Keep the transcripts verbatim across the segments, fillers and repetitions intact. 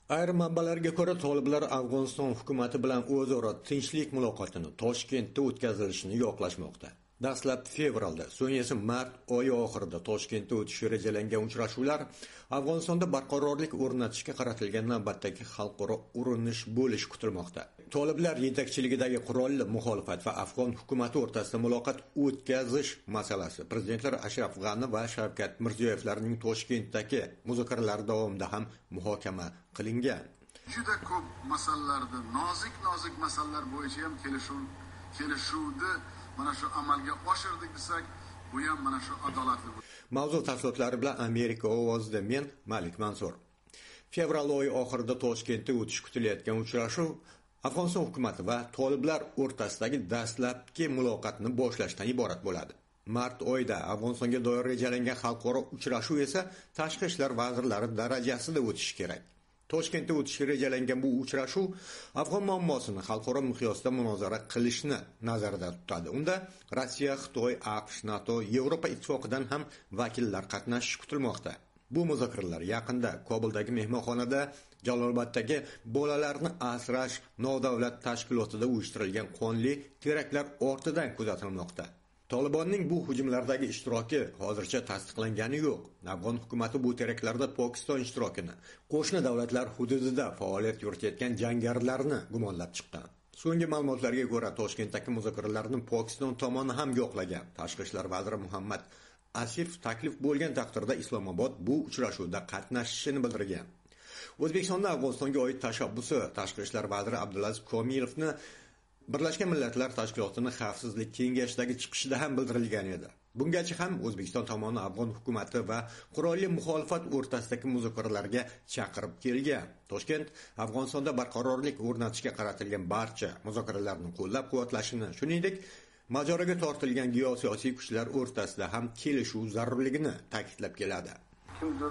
Ayrim manbalarga ko'ra, toliblar Afg'oniston hukumati bilan o'zaro tinchlik muloqotini Toshkentda o'tkazilishini yoqlashmoqda. Dastlab fevralda, so'ng esa mart oyi oxirida Toshkentda o'tishi rejalangan uchrashuvlar Afg'onistonda barqarorlik o'rnatishga qaratilgan navbatdagi xalqaro urinish bo'lishi kutilmoqda. Toliblar yetakchiligidagi qurolli muxolifat va afg'on hukumati o'rtasida muloqot o'tkazish masalasi prezidentlar Ashraf G'ani va Shavkat Mirziyoyevlarning Toshkentdagi muzokaralar davomida ham muhokama qilingan. Juda ko'p masalalarda, nozik-nozik masalalar bo'yicha ham kelishuv kelishuvni mana shu amalga oshirdik desak, bu ham mana shu adolatli. Mavzu tafsilotlari bilan Amerika ovozida men Malik Mansur. Fevral oyi oxirida Toshkentda o'tishi kutilayotgan uchrashuv Afg'oniston hukumati va toliblar o'rtasidagi dastlabki muloqotni boshlashdan iborat bo'ladi. Mart oyida Afg'onistonga doir rejalangan xalqaro uchrashuv esa tashqi ishlar vazirlari darajasida o'tishi kerak. Toshkentda o'tishi rejalangan bu uchrashuv Afg'on muammosini xalqaro miqyosda munozara qilishni nazarda tutadi. Unda Rossiya, Xitoy, AQSh, NATO, Yevropa ittifoqidan ham vakillar qatnashishi kutilmoqda. Bu muzokaralar yaqinda Kobuldagi mehmonxonada Jalolobaddagi bolalarni asrash nodavlat tashkilotida uyushtirilgan qonli teraktlar ortidan kuzatilmoqda. Tolibonning bu hujumlardagi ishtiroki hozircha tasdiqlangani yo'q. Afg'on hukumati bu teraktlarda Pokiston ishtirokini, qo'shni davlatlar hududida faoliyat yuritayotgan jangarilarni gumonlab chiqqan. So'nggi ma'lumotlarga ko'ra, Toshkentdagi muzokaralarni Pokiston tomoni ham yo'qlagan. Tashqi ishlar vaziri Muhammad Asif taklif bo'lgan taqdirda Islomobod bu uchrashuvda qatnashishini bildirgan. O'zbekistonda Afg'onistonga oid tashabbusi Tashqi ishlar vaziri Abdulaziz Komilevni Birlashgan Millatlar Tashkilotining Xavfsizlik kengashidagi chiqishida ham bildirilgan edi. Bungacha ham O'zbekiston tomoni Afg'on hukumati va qurolli muxolifat o'rtasidagi muzokaralarga chaqirib kelgan. Toshkent Afg'onistonda barqarorlik o'rnatishga qaratilgan barcha muzokaralarni qo'llab-quvvatlashini, shuningdek, mojaroga tortilgan geosiyosiy kuchlar o'rtasida ham kelishuv zarurligini ta'kidlab keladi. Kimdir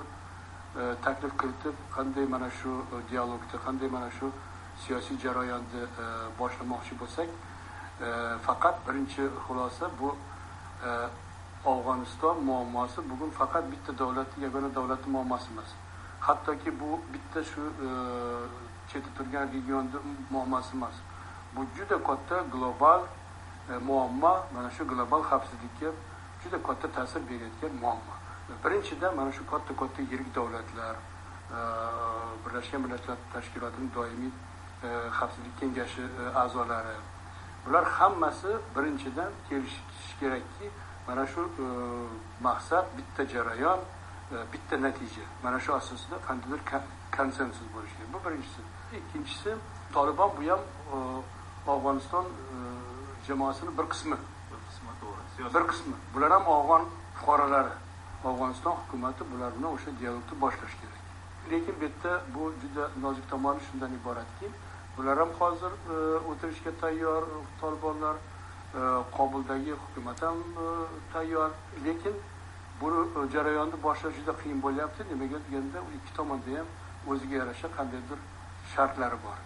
taklif kiritib, qanday mana shu dialogda, qanday mana shu siyosiy jarayonni boshlamoqchi bo'lsak, faqat birinchi xulosa bu Afg'oniston muammosi bugun faqat bitta davlatning yagona davlatning muammosi emas. Hattoki bu bitta shu chetda turgan regionda muammosi emas. Bu juda katta global muammo, mana shu global xavfsizlikka juda katta ta'sir berayotgan muammo. Birinchidan mana shu katta-katta yirik davlatlar, Birlashgan Millatlar Tashkilotining doimiy xavfsizlik kengashi a'zolari, bular hammasi birinchidan kelishish kerakki, mana shu maqsad, bitta jarayon, bitta natija. Mana shu asosida qandaydir konsensus bo'lishi kerak. Bu birinchisi. Ikkinchisi, Tolibon bu ham Afg'oniston jamoasining bir qismi. Bir qismi to'g'ri. Bir qismi. Bular ham Afg'on fuqarolari. Afg'oniston hukumati bular bilan o'sha dialogni boshlash kerak. Lekin bu yerda bu juda nozik tomoni shundan iboratki, bular ham hozir o'tirishga tayyor, Tolibonlar, Kobuldagi hukumat ham tayyor, lekin bu jarayonni boshlash juda qiyin bo'lyapti. Nimaga deganda, ikki tomonda ham o'ziga yarasha qandaydir shartlari bor.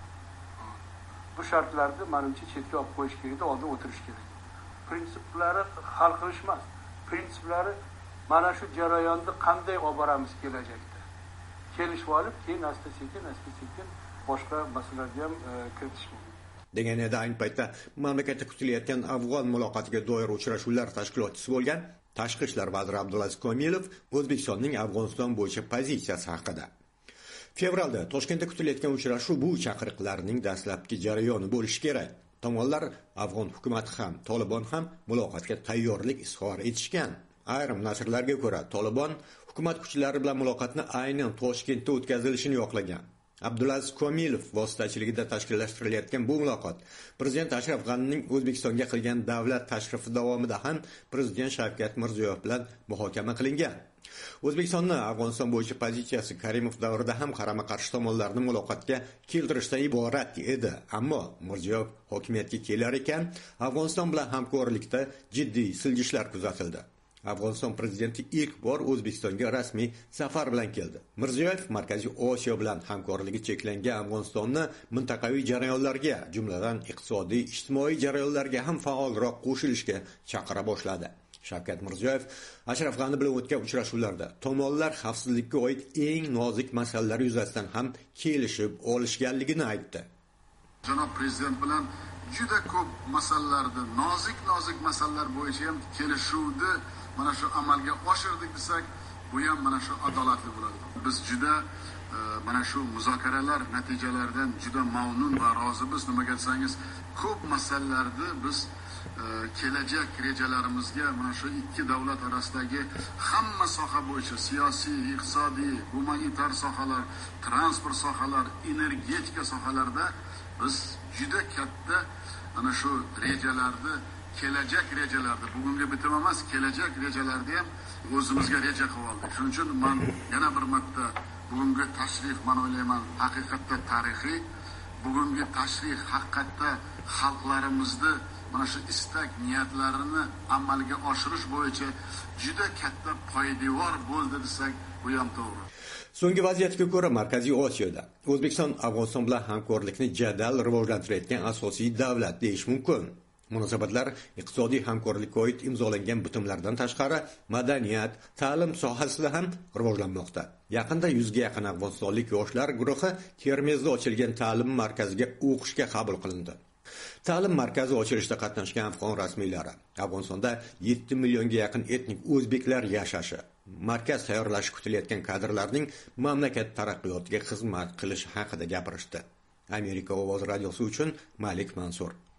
Bu shartlarni menimcha chetga olib qo'yish kerak, oldin o'tirish kerak. Prinsiplari hal qilish emas. Prinsiplari mana shu jarayonni qanday olib boramiz kelajakda. Kelishib olib, keyin asta-sekin, asta-sekin boshqa masalalarga ham kiritish mumkin. Degan edi ayni paytda mamlakatda kutilayotgan Afg'on muloqotiga doir uchrashuvlar tashkilotchisi bo'lgan Tashqi ishlar vaziri Abdulaziz Komilov O'zbekistonning Afg'oniston bo'yicha pozitsiyasi haqida. Fevralda Toshkentda kutilayotgan uchrashuv bu chaqiriqlarning dastlabki jarayoni bo'lishi kerak. Tomonlar Afg'on hukumati ham, Tolibon ham muloqotga tayyorlik izhor etishgan. Ayrim nashrlarga ko'ra, Tolibon hukumat kuchlari bilan muloqotni aynan Toshkentda o'tkazilishini yoqlagan. Abdulaziz Komilov vositachiligida tashkillashtirilayotgan bu muloqot Prezident Ashraf G'anining O'zbekistonga qilgan davlat tashrifi davomida ham Prezident Shavkat Mirziyoyev bilan muhokama qilingan. O'zbekistonning Afg'oniston bo'yicha pozitsiyasi Karimov davrida ham qarama-qarshi tomonlarni muloqotga keltirishdan iborat edi, ammo Mirziyoyev hokimiyatga kelar ekan, Afg'oniston bilan hamkorlikda jiddiy siljishlar kuzatildi. Afg'oniston prezidenti ilk bor O'zbekistonga rasmiy safar bilan keldi. Mirziyoyev Markaziy Osiyo bilan hamkorligi cheklangan Afg'onistonni mintaqaviy jarayonlarga, jumladan iqtisodiy, ijtimoiy jarayonlarga ham faolroq qo'shilishga chaqira boshladi. Shavkat Mirziyoyev Ashraf G'ani bilan o'tgan uchrashuvlarda tomonlar xavfsizlikka oid eng nozik masalalar yuzasidan ham kelishib olishganligini aytdi. Janob prezident bilan juda ko'p masalalarda, nozik nozik masalalar bo'yicha ham kelishuvni mana shu amalga oshirdik desak, bu ham mana shu adolatli bo'ladi. Biz juda mana shu muzokaralar natijalaridan juda mamnun va rozimiz. Nimaga desangiz, ko'p masalalarni biz kelajak rejalarimizga mana shu ikki davlat orasidagi hamma soha bo'yicha siyosiy, iqtisodiy, gumanitar sohalar, transport sohalar, energetika sohalarida biz juda katta ana shu rejalarni, kelajak rejalarni, bugungi bitim emas, kelajak rejalarni ham o'zimizga reja qilib oldik. Shuning uchun men yana bir marta bugungi tashrif, men o'ylayman, haqiqatda tarixiy. Bugungi tashrif haqiqatda xalqlarimizni mana shu istak niyatlarini amalga oshirish bo'yicha juda katta poydevor bo'ldi desak, bu ham to'g'ri. So'nggi vaziyatga ko'ra, Markaziy Osiyoda O'zbekiston Afg'oniston bilan hamkorlikni jadal rivojlantirayotgan asosiy davlat deyish mumkin. Munosabatlar iqtisodiy hamkorlikka oid imzolangan bitimlardan tashqari madaniyat, ta'lim sohasida ham rivojlanmoqda. Yaqinda yuzga yaqin afg'onistonlik yoshlar guruhi Termizda ochilgan ta'lim markaziga o'qishga qabul qilindi. Ta'lim markazi ochilishda qatnashgan afg'on rasmiylari Afg'onistonda yetti millionga yaqin etnik o'zbeklar yashashi, markaz tayyorlashi kutilayotgan kadrlarning mamlakat taraqqiyotiga xizmat qilishi haqida gapirishdi. Amerika Ovoz radiosi uchun Malik Mansur.